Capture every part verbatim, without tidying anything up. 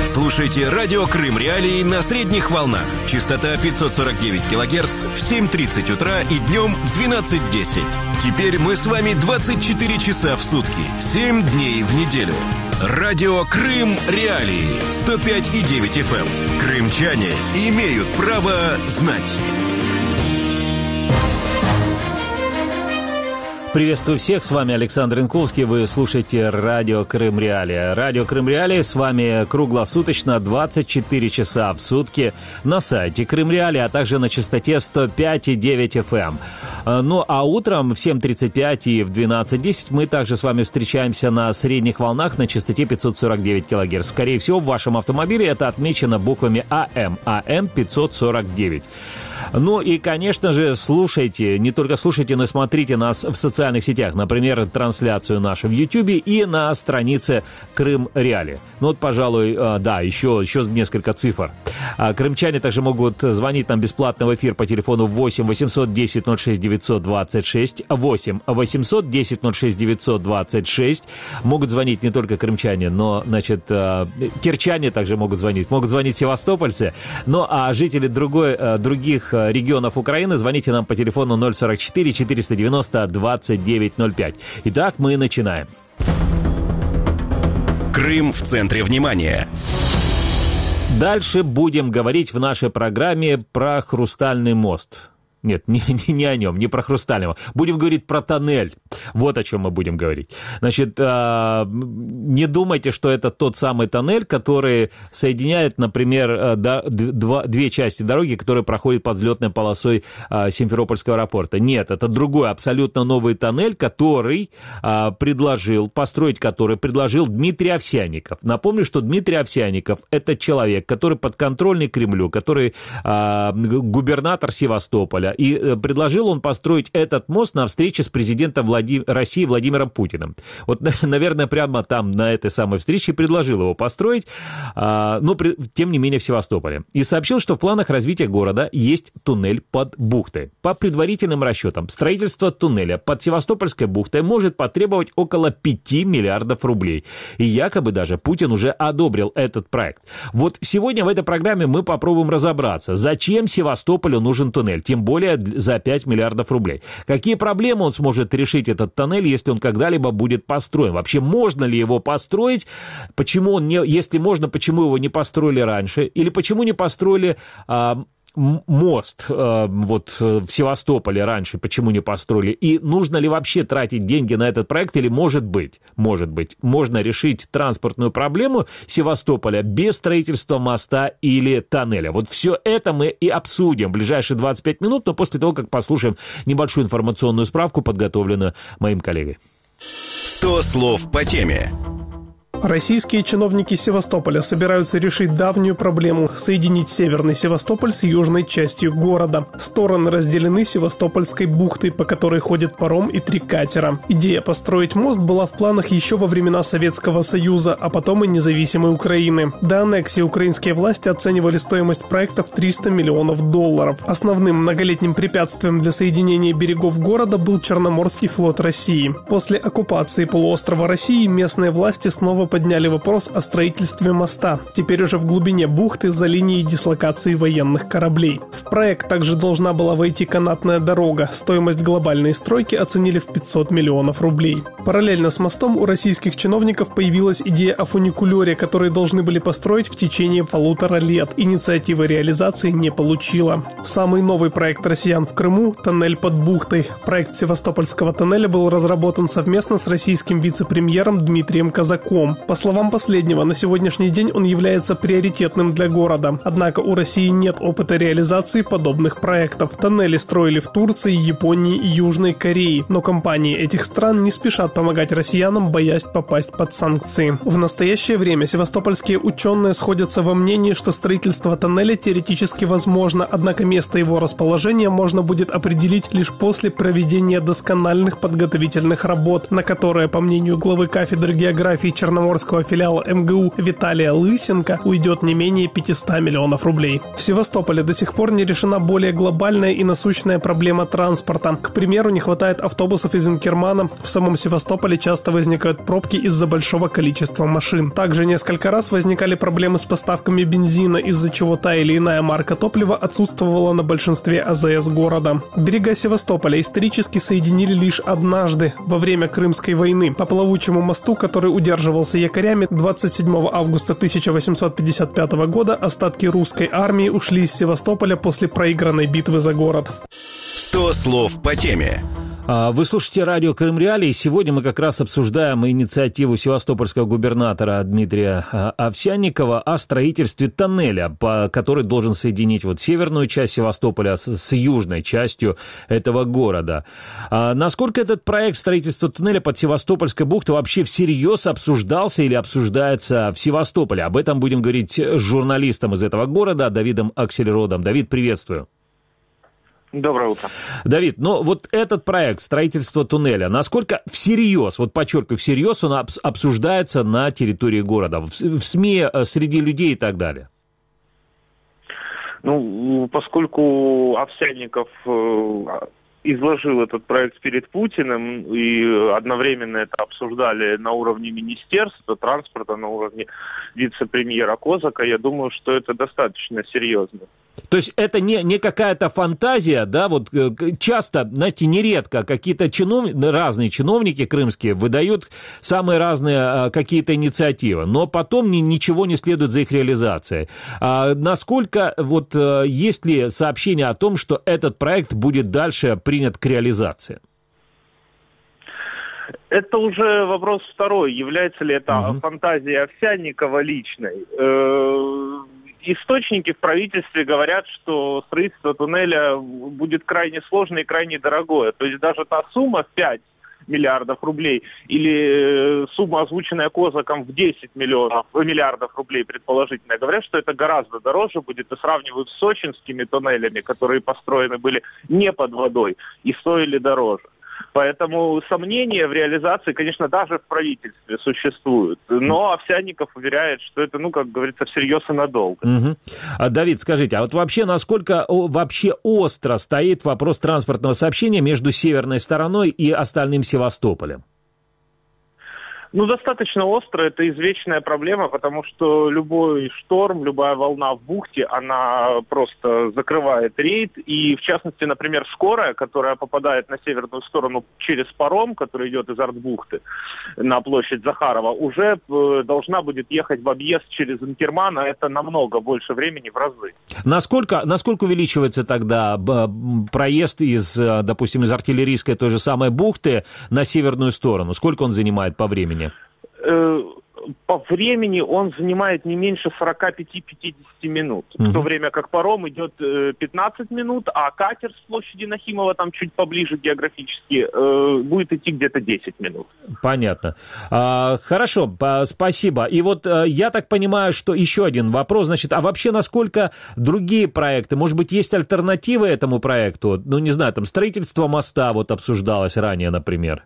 Слушайте радио Крым Реалии на средних волнах. Частота пятьсот сорок девять килогерц в семь тридцать утра и днем в двенадцать десять. Теперь мы с вами двадцать четыре часа в сутки, семь дней в неделю. Радио Крым Реалии сто пять и девять эф эм. Крымчане имеют право знать. Приветствую всех, с вами Александр Янковский, вы слушаете радио Крым Реалии. Радио Крым Реалии с вами круглосуточно двадцать четыре часа в сутки на сайте Крым Реалии, а также на частоте сто пять и девять эф эм. Ну а утром в семь тридцать пять и в двенадцать десять мы также с вами встречаемся на средних волнах на частоте пятьсот сорок девять килогерц. Скорее всего, в вашем автомобиле это отмечено буквами АМ, АМ пятьсот сорок девять. Ну и, конечно же, слушайте, не только слушайте, но и смотрите нас в социальных сетях. Например, трансляцию нашу в Ютьюбе и на странице Крым Реалии. Ну вот, пожалуй, да, еще, еще несколько цифр. Крымчане также могут звонить нам бесплатно в эфир по телефону восемь восемьсот десять ноль шесть девятьсот двадцать шесть, восемь восемьсот десять ноль шесть девятьсот двадцать шесть. Могут звонить не только крымчане, но, значит, кирчане также могут звонить. Могут звонить севастопольцы. Ну а жители другой, других регионов Украины звоните нам по телефону ноль сорок четыре четыреста девяносто двадцать девять ноль пять. Итак, мы начинаем. Крым в центре внимания. Дальше будем говорить в нашей программе про Хрустальный мост. Нет, не, не, не о нем, не про Хрустального. Будем говорить про тоннель. Вот о чем мы будем говорить. Значит, э, не думайте, что это тот самый тоннель, который соединяет, например, э, до, два, две части дороги, которые проходят под взлетной полосой э, Симферопольского аэропорта. Нет, это другой, абсолютно новый тоннель, который э, предложил, построить который предложил Дмитрий Овсянников. Напомню, что Дмитрий Овсянников – это человек, который подконтрольный Кремлю, который э, губернатор Севастополя. И предложил он построить этот мост на встрече с президентом Влади... России Владимиром Путиным. Вот, наверное, прямо там, на этой самой встрече, предложил его построить, но, тем не менее, в Севастополе. И сообщил, что в планах развития города есть туннель под бухтой. По предварительным расчетам, строительство туннеля под Севастопольской бухтой может потребовать около пяти миллиардов рублей. И якобы даже Путин уже одобрил этот проект. Вот сегодня в этой программе мы попробуем разобраться, зачем Севастополю нужен туннель, тем более за пять миллиардов рублей. Какие проблемы он сможет решить, этот тоннель, если он когда-либо будет построен? Вообще, можно ли его построить? Почему он не, если можно, почему его не построили раньше? Или почему не построили а, мост а, вот в Севастополе раньше? Почему не построили? И нужно ли вообще тратить деньги на этот проект? Или может быть, может быть, можно решить транспортную проблему Севастополя без строительства моста или тоннеля? Вот все это мы и обсудим в ближайшие двадцать пять минут, но после того, как послушаем небольшую информационную справку, подготовленную моим коллегой. сто слов по теме. Российские чиновники Севастополя собираются решить давнюю проблему – соединить северный Севастополь с южной частью города. Стороны разделены Севастопольской бухтой, по которой ходит паром и три катера. Идея построить мост была в планах еще во времена Советского Союза, а потом и независимой Украины. До аннексии украинские власти оценивали стоимость проекта в триста миллионов долларов. Основным многолетним препятствием для соединения берегов города был Черноморский флот России. После оккупации полуострова России местные власти снова подняли вопрос о строительстве моста, теперь уже в глубине бухты за линией дислокации военных кораблей. В проект также должна была войти канатная дорога. Стоимость глобальной стройки оценили в пятьсот миллионов рублей. Параллельно с мостом у российских чиновников появилась идея о фуникулере, который должны были построить в течение полутора лет. Инициатива реализации не получила. Самый новый проект россиян в Крыму – тоннель под бухтой. Проект Севастопольского тоннеля был разработан совместно с российским вице-премьером Дмитрием Казаком. По словам последнего, на сегодняшний день он является приоритетным для города. Однако у России нет опыта реализации подобных проектов. Тоннели строили в Турции, Японии и Южной Корее, но компании этих стран не спешат помогать россиянам, боясь попасть под санкции. В настоящее время севастопольские ученые сходятся во мнении, что строительство тоннеля теоретически возможно, однако место его расположения можно будет определить лишь после проведения доскональных подготовительных работ, на которые, по мнению главы кафедры географии Черноморского черноморского филиала эм гэ у Виталия Лысенко уйдет не менее пятьсот миллионов рублей. В Севастополе до сих пор не решена более глобальная и насущная проблема транспорта. К примеру, не хватает автобусов из Инкермана. В самом Севастополе часто возникают пробки из-за большого количества машин. Также несколько раз возникали проблемы с поставками бензина, из-за чего та или иная марка топлива отсутствовала на большинстве а зэ эс города. Берега Севастополя исторически соединили лишь однажды, во время Крымской войны. По плавучему мосту, который удерживался якорями, двадцать седьмого августа тысяча восемьсот пятьдесят пятого года остатки русской армии ушли из Севастополя после проигранной битвы за город. сто слов по теме. Вы слушаете радио Крым Реалии. Сегодня мы как раз обсуждаем инициативу севастопольского губернатора Дмитрия Овсянникова о строительстве тоннеля, по, который должен соединить вот северную часть Севастополя с, с южной частью этого города. А насколько этот проект строительства туннеля под Севастопольской бухтой вообще всерьез обсуждался или обсуждается в Севастополе? Об этом будем говорить с журналистом из этого города Давидом Аксельродом. Давид, приветствую. Доброе утро. Давид, ну вот этот проект строительства туннеля, насколько всерьез, вот подчеркиваю, всерьез он обсуждается на территории города, в, в СМИ, среди людей и так далее? Ну, поскольку Овсянников изложил этот проект перед Путиным, и одновременно это обсуждали на уровне Министерства транспорта, на уровне вице-премьера Козака, я думаю, что это достаточно серьезно. То есть это не, не какая-то фантазия, да, вот часто, знаете, нередко какие-то чинов... разные чиновники крымские выдают самые разные какие-то инициативы, но потом ни, ничего не следует за их реализацией. А насколько, вот, есть ли сообщение о том, что этот проект будет дальше принят к реализации? Это уже вопрос второй. Является ли это угу. фантазией Овсянникова личной? Источники в правительстве говорят, что строительство туннеля будет крайне сложное и крайне дорогое. То есть даже та сумма в пять миллиардов рублей или сумма, озвученная Козаком в десять миллионов, миллиардов рублей предположительно, говорят, что это гораздо дороже будет и сравнивают с сочинскими туннелями, которые построены были не под водой и стоили дороже. Поэтому сомнения в реализации, конечно, даже в правительстве существуют. Но Овсянников уверяет, что это, ну, как говорится, всерьез и надолго. Угу. А, Давид, скажите, а вот вообще, насколько вообще остро стоит вопрос транспортного сообщения между северной стороной и остальным Севастополем? Ну, достаточно остро, это извечная проблема, потому что любой шторм, любая волна в бухте, она просто закрывает рейд. И, в частности, например, скорая, которая попадает на северную сторону через паром, который идет из Артбухты на площадь Захарова, уже должна будет ехать в объезд через Инкерман, а это намного больше времени, в разы. Насколько, насколько увеличивается тогда проезд из, допустим, из артиллерийской той же самой бухты на северную сторону? Сколько он занимает по времени? По времени он занимает не меньше сорок пять-пятьдесят минут, uh-huh. в то время как паром идет пятнадцать минут, а катер с площади Нахимова, там чуть поближе географически, будет идти где-то десять минут. Понятно. А, хорошо, спасибо. И вот я так понимаю, что еще один вопрос, значит, а вообще насколько другие проекты, может быть, есть альтернативы этому проекту? Ну, не знаю, там строительство моста вот обсуждалось ранее, например.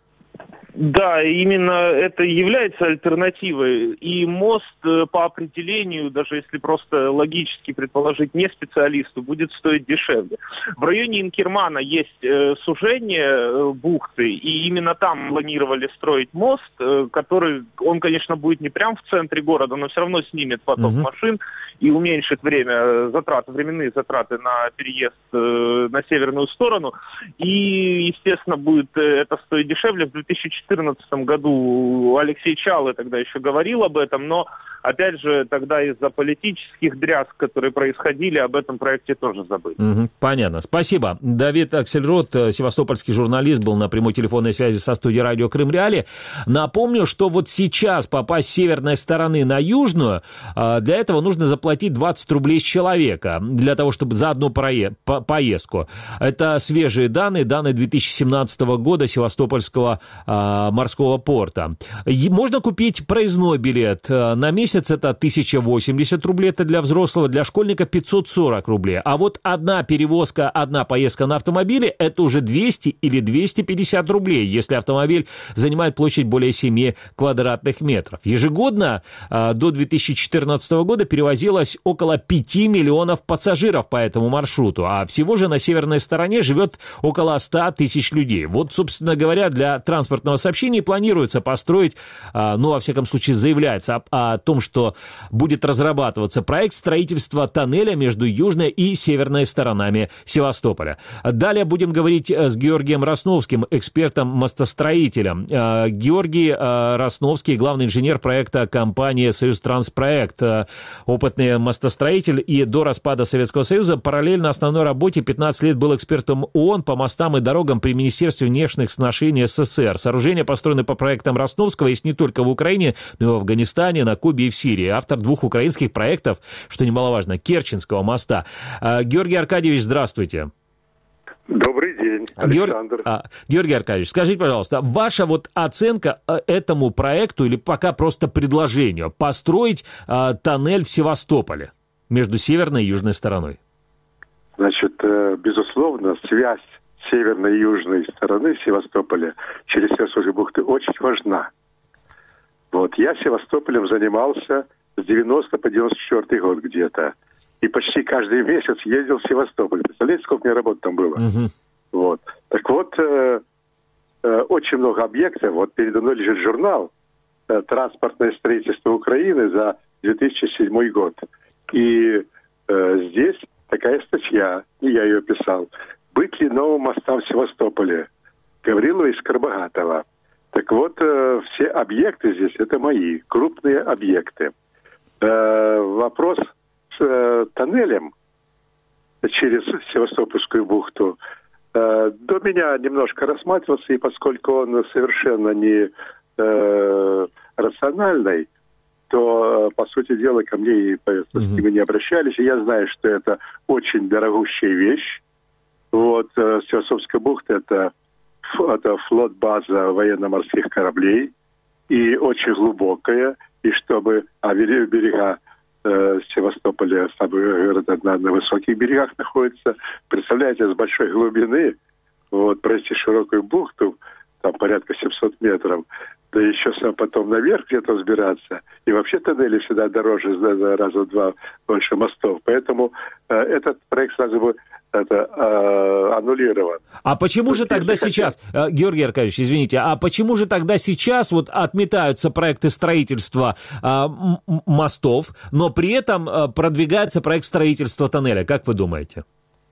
Да, именно это является альтернативой. И мост по определению, даже если просто логически предположить не специалисту, будет стоить дешевле. В районе Инкермана есть э, сужение э, бухты, и именно там планировали строить мост, э, который, он, конечно, будет не прямо в центре города, но все равно снимет поток uh-huh. машин и уменьшит время затрат, временные затраты на переезд э, на северную сторону. И, естественно, будет э, это стоить дешевле. В две тысячи четырнадцатом году Алексей Чалы тогда еще говорил об этом, но, опять же, тогда из-за политических дрязг, которые происходили, об этом проекте тоже забыли. Угу, понятно. Спасибо. Давид Аксельрод, севастопольский журналист, был на прямой телефонной связи со студией радио Крым Реалии. Напомню, что вот сейчас попасть с северной стороны на южную, для этого нужно заплатить двадцать рублей с человека, для того, чтобы за одну прое- по- поездку. Это свежие данные, данные две тысячи семнадцатого года Севастопольского морского порта. Можно купить проездной билет. На месяц это тысяча восемьдесят рублей, это для взрослого, для школьника пятьсот сорок рублей. А вот одна перевозка, одна поездка на автомобиле, это уже двести или двести пятьдесят рублей, если автомобиль занимает площадь более семи квадратных метров. Ежегодно до две тысячи четырнадцатого года перевозилось около пяти миллионов пассажиров по этому маршруту, а всего же на северной стороне живет около ста тысяч людей. Вот, собственно говоря, для транспортного сообщения планируется построить, ну, во всяком случае, заявляется о, о том, что будет разрабатываться проект строительства тоннеля между южной и северной сторонами Севастополя. Далее будем говорить с Георгием Росновским, экспертом-мостостроителем. Георгий Росновский, главный инженер проекта компании «Союзтранспроект», опытный мостостроитель, и до распада Советского Союза параллельно основной работе пятнадцать лет был экспертом ООН по мостам и дорогам при Министерстве внешних сношений СССР. Сооружения построены по проектам Росновского, есть не только в Украине, но и в Афганистане, на Кубе и в Сирии. Автор двух украинских проектов, что немаловажно, Керченского моста. Георгий Аркадьевич, здравствуйте. Добрый день, Александр. Георг... А, Георгий Аркадьевич, скажите, пожалуйста, ваша вот оценка этому проекту или пока просто предложению построить а, тоннель в Севастополе между северной и южной стороной? Значит, безусловно, связь северной и южной стороны Севастополя через Севастопольские бухты очень важна. Вот, я Севастополем занимался с девяностого по девяносто четвёртый год где-то. И почти каждый месяц ездил в Севастополь. Представляете, сколько у меня работы там было? Uh-huh. Вот. Так вот, э, э, очень много объектов. Вот передо мной лежит журнал э, «Транспортное строительство Украины» за две тысячи седьмой год. И э, здесь такая статья, и я ее писал. «Быть ли новым мостам в Севастополе?» Гаврилова и Скоробогатова. Так вот, э, все объекты здесь, это мои, крупные объекты. Э, вопрос с э, тоннелем через Севастопольскую бухту э, до меня немножко рассматривался, и поскольку он совершенно не э, рациональный, то, по сути дела, ко мне и с ними не обращались. И я знаю, что это очень дорогущая вещь. Вот, э, Севастопольская бухта – это, это флот-база военно-морских кораблей, и очень глубокая, и чтобы а берега э, Севастополя на, на высоких берегах находятся, представляете, с большой глубины, вот, пройти широкую бухту, там порядка семьсот метров, да еще потом наверх где-то взбираться. И вообще тоннели всегда дороже, раза в два больше мостов. Поэтому э, этот проект сразу бы это, э, аннулирован. А почему Тут же тогда сейчас, хотят... Георгий Аркадьевич, извините, а почему же тогда сейчас вот отметаются проекты строительства э, мостов, но при этом э, продвигается проект строительства тоннеля? Как вы думаете?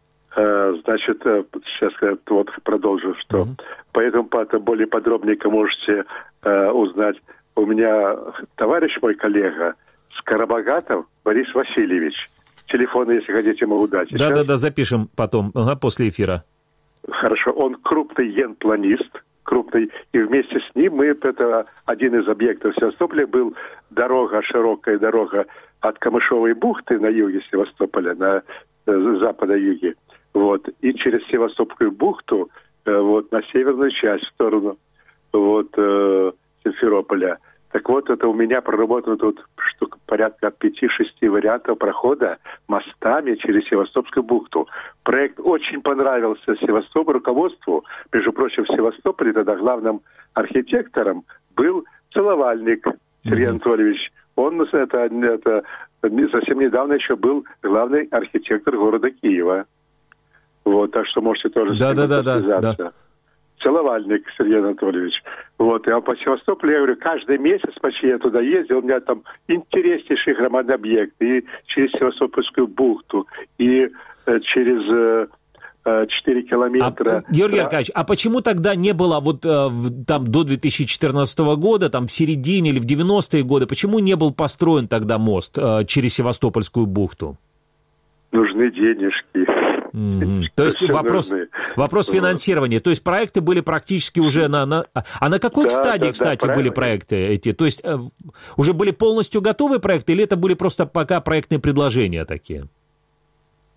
Значит, сейчас вот продолжу, что uh-huh. поэтому более подробненько можете э, узнать. У меня товарищ мой, коллега, Скоробогатов Борис Васильевич. Телефоны, если хотите, могу дать. Да-да-да, запишем потом, ага, после эфира. Хорошо, он крупный генпланист, крупный, и вместе с ним мы, это один из объектов Севастополя, был дорога, широкая дорога от Камышовой бухты на юге Севастополя, на э, запада-юге. Вот, и через Севастопольскую бухту э, вот, на северную часть, в сторону вот, э, Симферополя. Так вот, это у меня проработано тут штук, порядка пяти-шести вариантов прохода мостами через Севастопольскую бухту. Проект очень понравился Севастополю, руководству. Между прочим, в Севастополе тогда главным архитектором был Целовальник Сергей mm-hmm. Анатольевич. Он это, это, совсем недавно еще был главный архитектор города Киева. Вот, так что можете тоже да, с ним да, да, связаться. Да. Целовальник Сергей Анатольевич. Вот, и по Севастополю, я говорю, каждый месяц почти я туда ездил, у меня там интереснейший громадный объект, и через Севастопольскую бухту, и э, через э, четыре километра. А, Георгий да. Аркадьевич, а почему тогда не было вот э, там до две тысячи четырнадцатого года, там в середине или в девяностые годы, почему не был построен тогда мост э, через Севастопольскую бухту? Нужны денежки. Mm-hmm. То есть вопрос, вопрос финансирования. То есть проекты были практически уже на... на... А на какой да, стадии, да, кстати, да, были проекты эти? То есть э, уже были полностью готовые проекты или это были просто пока проектные предложения такие?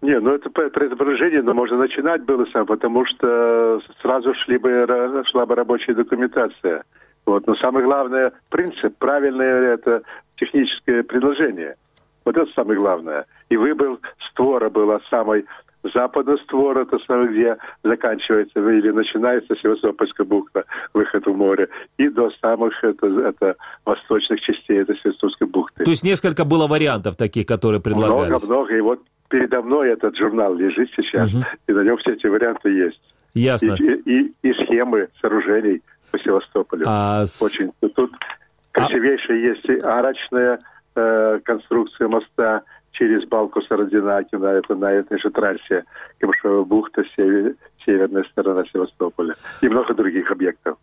Не, ну это предположение, но можно начинать было сам, потому что сразу шли бы, шла бы рабочая документация. Вот. Но самое главное, принцип, правильное это техническое предложение. Вот это самое главное. И выбор створа был самый западный створ, это самое, где заканчивается или начинается Севастопольская бухта, выход в море, и до самых это, это восточных частей этой Севастопольской бухты. То есть несколько было вариантов таких, которые предлагались? Много-много. И вот передо мной этот журнал лежит сейчас, угу. и на нем все эти варианты есть. Ясно. И, и, и схемы сооружений по Севастополю. А Очень. С... Тут красивейшая а... есть и арочная э, конструкция моста через балку Сародинаки на, это, на этой же трассе Камышовая бухта, север, северная сторона Севастополя. И много других объектов.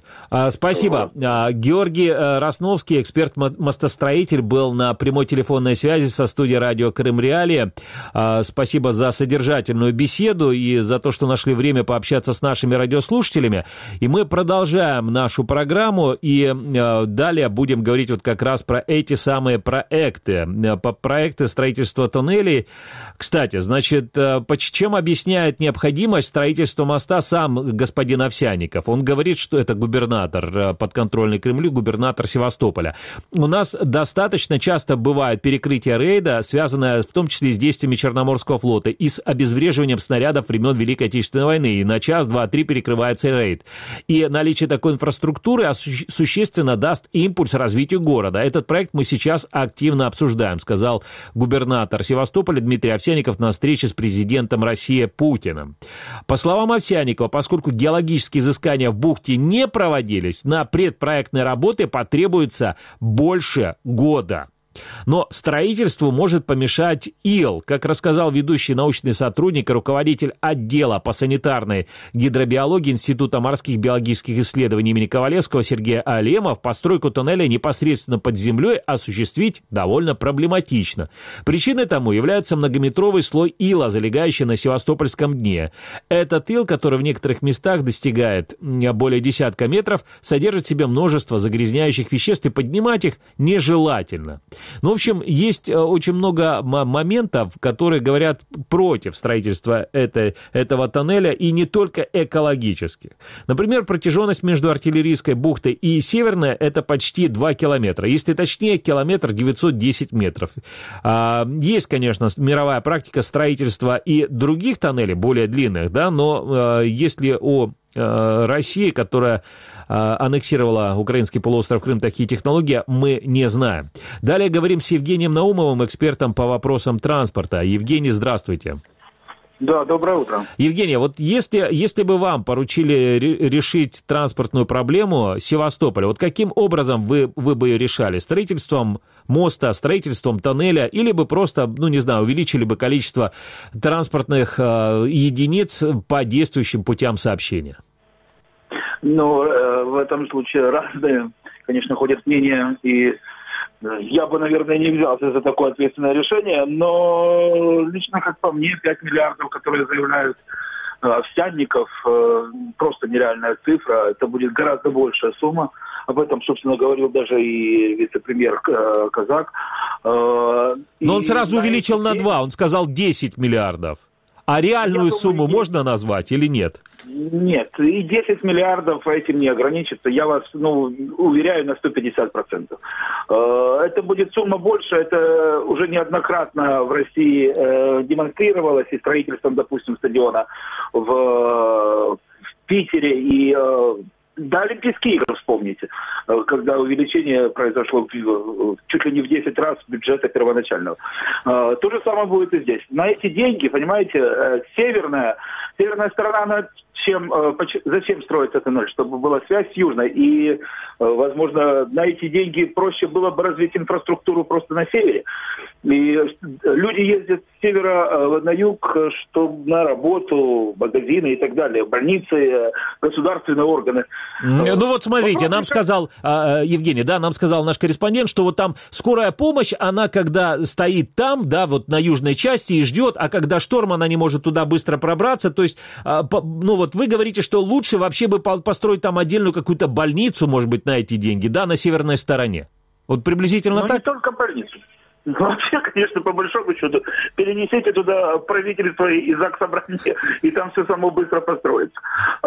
Спасибо. Георгий Росновский, эксперт-мостостроитель, был на прямой телефонной связи со студией радио Крым Реалии. Спасибо за содержательную беседу и за то, что нашли время пообщаться с нашими радиослушателями. И мы продолжаем нашу программу, и далее будем говорить вот как раз про эти самые проекты. Проекты строительства туннелей. Кстати, значит, чем объясняет необходимость строительства моста сам господин Овсянников? Он говорит, что это губернатор, подконтрольный Кремлю, губернатор Севастополя. У нас достаточно часто бывает перекрытие рейда, связанное в том числе с действиями Черноморского флота и с обезвреживанием снарядов времен Великой Отечественной войны. И на час, два, три перекрывается рейд. И наличие такой инфраструктуры существенно даст импульс развитию города. Этот проект мы сейчас активно обсуждаем, сказал губернатор Севастополя Дмитрий Овсянников на встрече с президентом России Путиным. По словам Овсянникова, поскольку геологические изыскания в бухте не проводились, на предпроектные работы потребуется больше года. Но строительству может помешать ил. Как рассказал ведущий научный сотрудник и руководитель отдела по санитарной гидробиологии Института морских биологических исследований имени Ковалевского Сергей Алемов, постройку туннеля непосредственно под землей осуществить довольно проблематично. Причиной тому является многометровый слой ила, залегающий на Севастопольском дне. Этот ил, который в некоторых местах достигает более десятка метров, содержит в себе множество загрязняющих веществ, и поднимать их нежелательно. Ну, в общем, есть очень много моментов, которые говорят против строительства этой, этого тоннеля, и не только экологических. Например, протяженность между Артиллерийской бухтой и Северной – это почти два километра. Если точнее, километр девятьсот десять метров. Есть, конечно, мировая практика строительства и других тоннелей, более длинных, да, но если о России, которая аннексировала украинский полуостров Крым, такие технологии мы не знаем. Далее говорим с Евгением Наумовым, экспертом по вопросам транспорта. Евгений, здравствуйте. Да, доброе утро. Евгений, вот если, если бы вам поручили решить транспортную проблему Севастополя, вот каким образом вы, вы бы ее решали? Строительством моста, строительством тоннеля, или бы просто, ну не знаю, увеличили бы количество транспортных э, единиц по действующим путям сообщения? Ну, э, в этом случае разные, конечно, ходят мнения, и я бы, наверное, не взялся за такое ответственное решение, но лично, как по мне, пять миллиардов, которые заявляют э, Овсянников, э, просто нереальная цифра, это будет гораздо большая сумма. Об этом, собственно, говорил даже и вице-премьер э, Казак. Э, но он сразу увеличил на два, он сказал десять миллиардов. А реальную думаю, сумму есть... можно назвать или нет? Нет, и десять миллиардов этим не ограничится. Я вас ну, уверяю на сто пятьдесят процентов. Это будет сумма больше. Это уже неоднократно в России демонстрировалось и строительством, допустим, стадиона в, в Питере и... Да, Олимпийские игры, вспомните, когда увеличение произошло чуть ли не в десять раз бюджета первоначального. То же самое будет и здесь. На эти деньги, понимаете, северная, северная сторона, она чем, зачем строится тоннель? Чтобы была связь с южной. И, возможно, на эти деньги проще было бы развить инфраструктуру просто на севере. И люди ездят с севера на юг, чтобы на работу, магазины и так далее, больницы, государственные органы. Ну вот смотрите, Вопрос, нам как... сказал, Евгений, да, нам сказал наш корреспондент, что вот там скорая помощь, она когда стоит там, да, вот на южной части и ждет, а когда шторм, она не может туда быстро пробраться, то есть, ну вот вы говорите, что лучше вообще бы построить там отдельную какую-то больницу, может быть, на эти деньги, да, на северной стороне. Вот приблизительно Но так? не только больницу. Ну, вообще, конечно, по большому счету, перенесите туда правительство и заксобрание, и там все само быстро построится.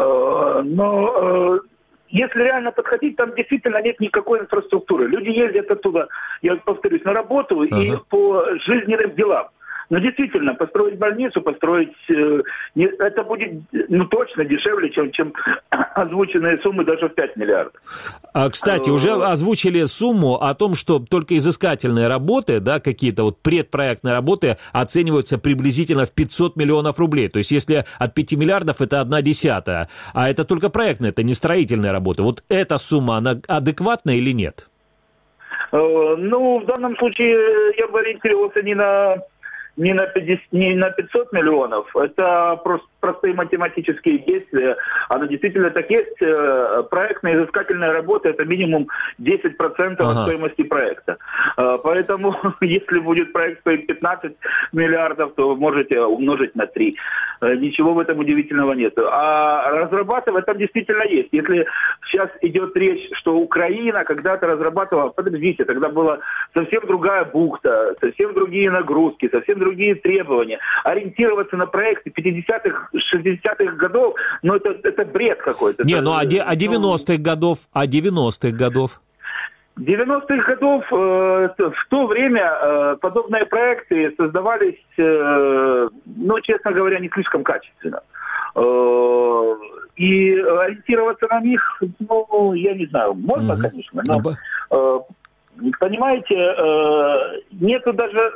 Но если реально подходить, там действительно нет никакой инфраструктуры. Люди ездят оттуда, я повторюсь, на работу ага. и по жизненным делам. Но действительно, построить больницу, построить... Э, не, это будет ну, точно дешевле, чем, чем озвученные суммы даже в пять миллиардов. А, кстати, уже озвучили сумму о том, что только изыскательные работы, да, какие-то вот предпроектные работы оцениваются приблизительно в пятьсот миллионов рублей. То есть, если от пяти миллиардов, это одна десятая. А это только проектные, это не строительные работы. Вот эта сумма, она адекватна или нет? Э, ну, в данном случае я бы ориентировался не на... Не на, пятьдесят, не на пятьсот миллионов, это просто простые математические действия. Оно действительно так есть. Проектная изыскательная работа – это минимум десять процентов ага. от стоимости проекта. Поэтому, если будет проект стоить пятнадцать миллиардов, то вы можете умножить на три. Ничего в этом удивительного нет. А разрабатывать там действительно есть. Если сейчас идет речь, что Украина когда-то разрабатывала, подождите, тогда была совсем другая бухта, совсем другие нагрузки, совсем другие требования. Ориентироваться на проекты пятидесятых, шестидесятых годов, ну это, это бред какой-то. Не, это, ну а, де, а девяностых годов, а девяностых годов? девяностых годов э, в то время э, подобные проекты создавались, э, ну, честно говоря, не слишком качественно. Э, и ориентироваться на них, ну, я не знаю, можно, угу. конечно, но, э, понимаете, э, нету даже...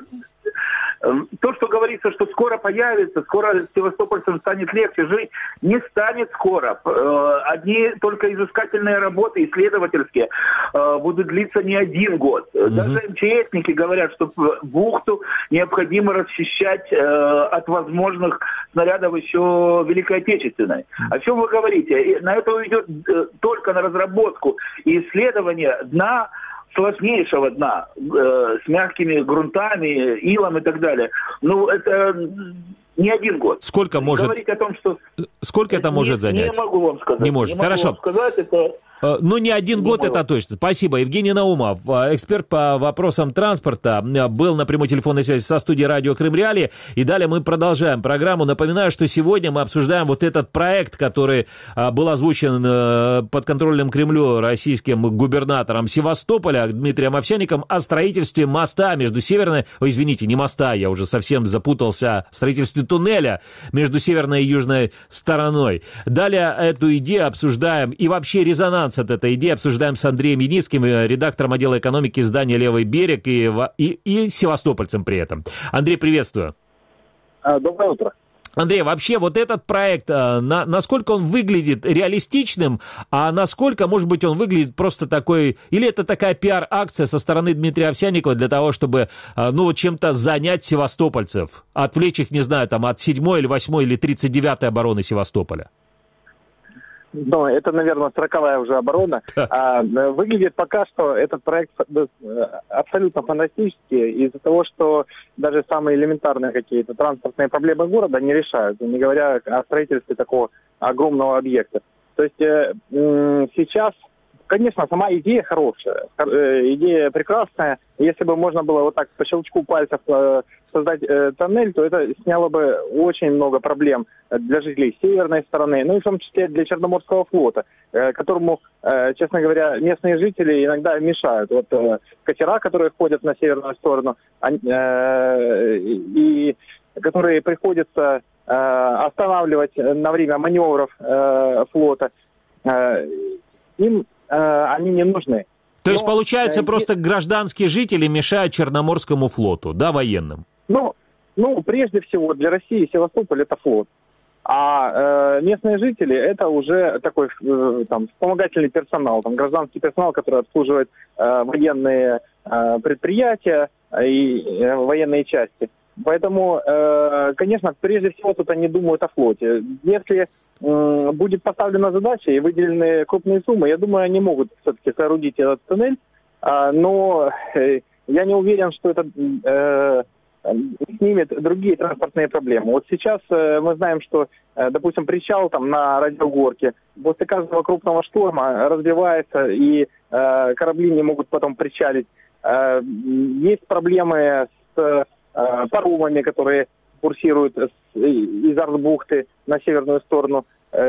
То, что говорится, что скоро появится, скоро севастопольцам станет легче жить, не станет скоро. Одни только изыскательные работы, исследовательские, будут длиться не один год. Mm-hmm. Даже МЧСники говорят, что бухту необходимо расчищать от возможных снарядов еще Великой Отечественной. О чем вы говорите? На это уйдет только на разработку и исследование дна, сложнейшего дна, э, с мягкими грунтами, илом и так далее. Ну, это не один год. Сколько может... Говорить о том, что... Сколько это не, может занять? Не могу вам сказать. Не может. Не могу Хорошо. вам сказать, это... Ну, не один не год, могу. Это точно. Спасибо. Евгений Наумов, эксперт по вопросам транспорта, был на прямой телефонной связи со студией радио Крым Реалии. И далее мы продолжаем программу. Напоминаю, что сегодня мы обсуждаем вот этот проект, который был озвучен под контролем Кремлю российским губернатором Севастополя Дмитрием Овсянником о строительстве моста между северной... Ой, извините, не моста, я уже совсем запутался. Строительстве туннеля между северной и южной стороной. Далее эту идею обсуждаем и вообще резонанс от этой идеи обсуждаем с Андреем Яницким, редактором отдела экономики издания «Левый берег» и, и, и севастопольцем при этом. Андрей, приветствую. Доброе утро. Андрей, вообще вот этот проект, на, насколько он выглядит реалистичным, а насколько, может быть, он выглядит просто такой... Или это такая пиар-акция со стороны Дмитрия Овсянникова для того, чтобы, ну, чем-то занять севастопольцев, отвлечь их, не знаю, там, от седьмой или восьмой или тридцать девятой обороны Севастополя? Ну, это, наверное, сороковая уже оборона. А, выглядит пока что этот проект абсолютно фантастический из-за того, что даже самые элементарные какие-то транспортные проблемы города не решают, не говоря о строительстве такого огромного объекта. То есть э, сейчас, конечно, сама идея хорошая, идея прекрасная. Если бы можно было вот так по щелчку пальцев создать тоннель, то это сняло бы очень много проблем для жителей северной стороны, ну и в том числе для Черноморского флота, которому, честно говоря, местные жители иногда мешают. Вот катера, которые ходят на северную сторону, и которые приходится останавливать на время маневров флота, им они не нужны. То есть, Но, получается, э, просто гражданские жители мешают Черноморскому флоту, да, военным? Ну, ну, прежде всего, для России Севастополь – это флот. А э, местные жители – это уже такой э, там, вспомогательный персонал, там, гражданский персонал, который обслуживает э, военные э, предприятия и э, военные части. Поэтому, э, конечно, прежде всего тут они думают о флоте. Если э, будет поставлена задача и выделены крупные суммы, я думаю, они могут все-таки соорудить этот туннель. Э, но э, я не уверен, что это э, снимет другие транспортные проблемы. Вот сейчас э, мы знаем, что, э, допустим, причал там на Радиогорке после каждого крупного шторма разбивается, и э, корабли не могут потом причалить. Есть проблемы с паромами, которые курсируют из Арт-бухты на северную сторону.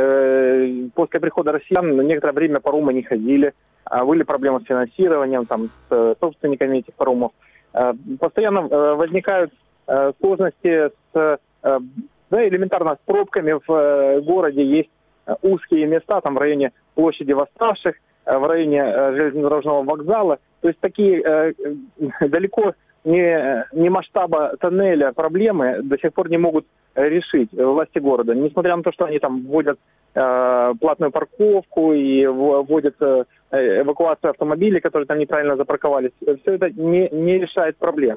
После прихода россиян некоторое время паромы не ходили. Были проблемы с финансированием, там, с собственниками этих паромов. Постоянно возникают сложности с, да, элементарно с пробками в городе. Есть узкие места там в районе площади Восставших, в районе железнодорожного вокзала. То есть такие далеко не, не масштаба тоннеля проблемы до сих пор не могут решить власти города. Несмотря на то, что они там вводят э, платную парковку и вводят э, эвакуацию автомобилей, которые там неправильно запарковались, все это не, не решает проблем.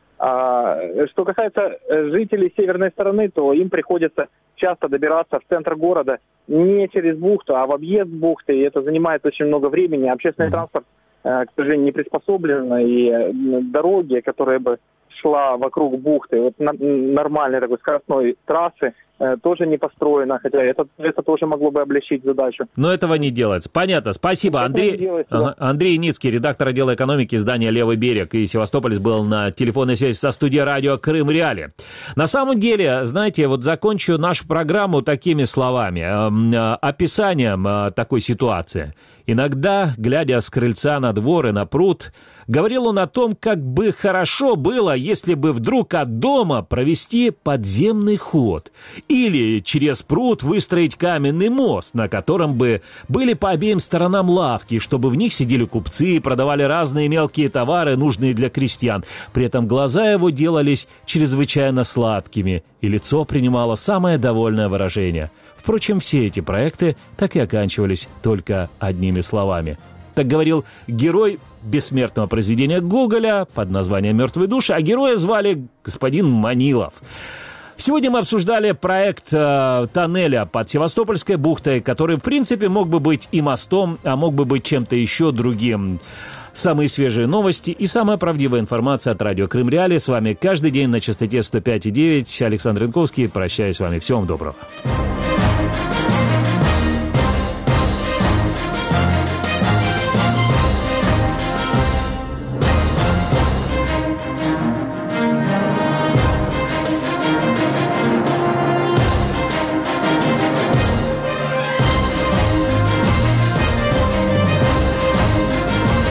А, что касается жителей северной стороны, то им приходится часто добираться в центр города не через бухту, а в объезд бухты, и это занимает очень много времени. Общественный транспорт, к сожалению, не приспособлен, и дороги, которые бы шла вокруг бухты, вот нормальной такой скоростной трассы, тоже не построено, хотя это, это тоже могло бы облегчить задачу. Но этого не делается. Понятно. Спасибо. Андрей, делается, да. Андрей Ницкий, редактор отдела экономики издания «Левый берег» и Севастополь, был на телефонной связи со студией радио «Крым Реалии». На самом деле, знаете, вот закончу нашу программу такими словами, э, описанием э, такой ситуации. Иногда, глядя с крыльца на двор и на пруд, говорил он о том, как бы хорошо было, если бы вдруг от дома провести подземный ход или через пруд выстроить каменный мост, на котором бы были по обеим сторонам лавки, чтобы в них сидели купцы и продавали разные мелкие товары, нужные для крестьян. При этом глаза его делались чрезвычайно сладкими, и лицо принимало самое довольное выражение. Впрочем, все эти проекты так и оканчивались только одними словами. Так говорил герой бессмертного произведения Гоголя под названием «Мертвые души», а героя звали господин Манилов. Сегодня мы обсуждали проект э, тоннеля под Севастопольской бухтой, который, в принципе, мог бы быть и мостом, а мог бы быть чем-то еще другим. Самые свежие новости и самая правдивая информация от радио «Крым Реалии». С вами каждый день на частоте сто пять и девять. Александр Янковский. Прощаюсь с вами. Всего вам доброго.